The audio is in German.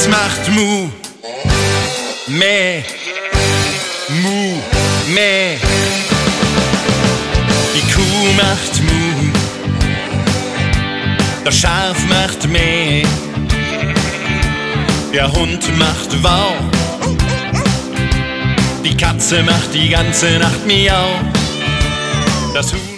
Gans macht Mu, Meh, Mu, Meh. Die Kuh macht Mu, das Schaf macht Meh, der Hund macht Wow, die Katze macht die ganze Nacht Miau, das Huhn